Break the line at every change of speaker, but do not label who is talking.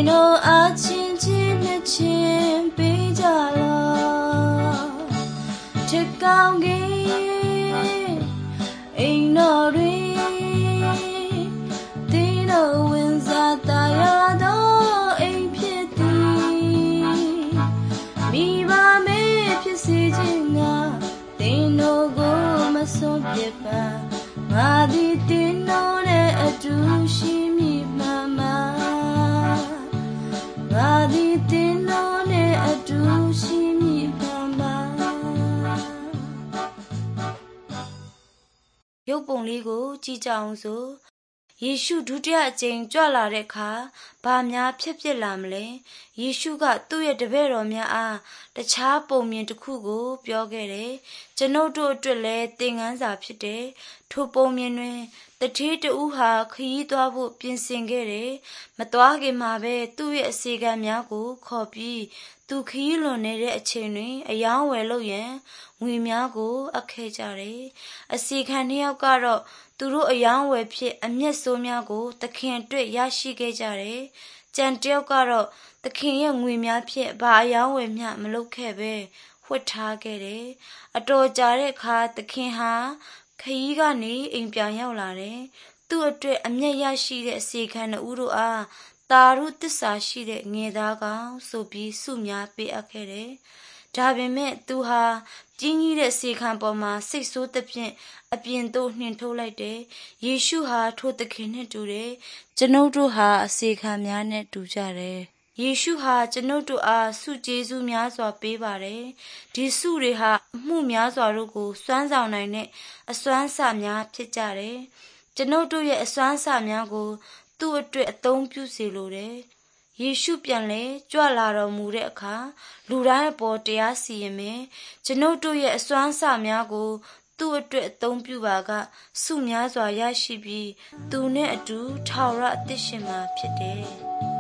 know I change the chin be jala check out game ain't no Dino wins at the ain't pity me by me if you see Gina they no go my son paper Madi Dino a do she me mama Madi Dino a do she me mama ရုပ်ပုံလေးကိုကြည့်ကြအောင်စို့ယေရှုဒုတိယအကြိမ်ကြွလာတဲ့အခါဘာများဖြစ်လာမလဲယေရှုကသူ့ရဲ့တပည့်တော်များအားတခြားပုံမြင်တစ်ခုကိုပြောခဲ့တယ်ကျွန်ုပ်တို့အတွက်လည်းသင်ခန်းစာဖြစ်တယ်ထိုပုံမြင်တွင်တထေးတဦးဟာခရီးသွားဖို့ပြင်ဆင်ခဲ့တယ်မသွားခင်မှာပဲသူ့ရဲ့အစီကံများကိုခေါ်ပြီးသူခရီးလွန်နေတဲ့အချိန်တွင်အယောင်းဝယ်လို့ရန်ငွေများကိုအပ်ခဲ့ကြတယ်အစီခံနှစ်ယောက်ကတော့သူတို့အယောင်းဝယ်ဖြစ်အမျက်ဆိုးများကိုသခင်အတွက်ရရှိခဲ့ကြတယ်ကြံတယောက်ကတော့သခင်ရဲ့ငွေများဖြင့်ဘာအယောင်းဝယ်မျှမလုပ်ခဲ့ပဲဝှက်ထားခဲ့တယ်အတော်ကြာတဲ့အခါသခင်ဟာခရီးကနေအိမ်ပြန်ရောက်လာတယ်သူ့အတွက်အမျက်ရရှိတဲ့အစီခံနှစ်ဦးတို့အားတာရုသစ္စာရှိတဲ့ငယ်သားကောင်ဆိုပြီးစုများပေးအပ်ခဲ့တယ်ဒါပေမဲ့သူဟာကြီးကြီးတဲ့စေခံပေါ်မှာစိတ်ဆိုးသဖြင့်အပြင်သို့နှင်ထုတ်လိုက်တယ်။ယေရှုဟာထိုသခင်နဲ့တူတယ်။ကျွန်ုပ်တို့ဟာအစေခံများနဲ့တူကြတယ်။ယေရှုဟာကျွန်ုပ်တို့အားဆုကျေးဇူးများစွာပေးပါတယ်။ဒီဆုတွေဟာအမှုများစွာတို့ကိုစွမ်းဆောင်နိုင်တဲ့အစွမ်းအစများဖြစ်ကြတယ်။ကျွန်ုပ်တို့ရဲ့အစွမ်းအစများကိုသူ့အတွက်အသုံးပြုစေလိုတယ်။ယေရှုပြန်လဲကြွလာတော်မူတဲ့အခါလူတိုင်းအပေါ်တရားစီရင်မယ်ကျွန်ုပ်တို့ရဲ့အစွမ်းအစများကိုသူ့အတွက်အသုံးပြုပါကဆုများစွာရရှိပြီးသူနဲ့အတူထာဝရအသက်ရှင်မှာဖြစ်တယ်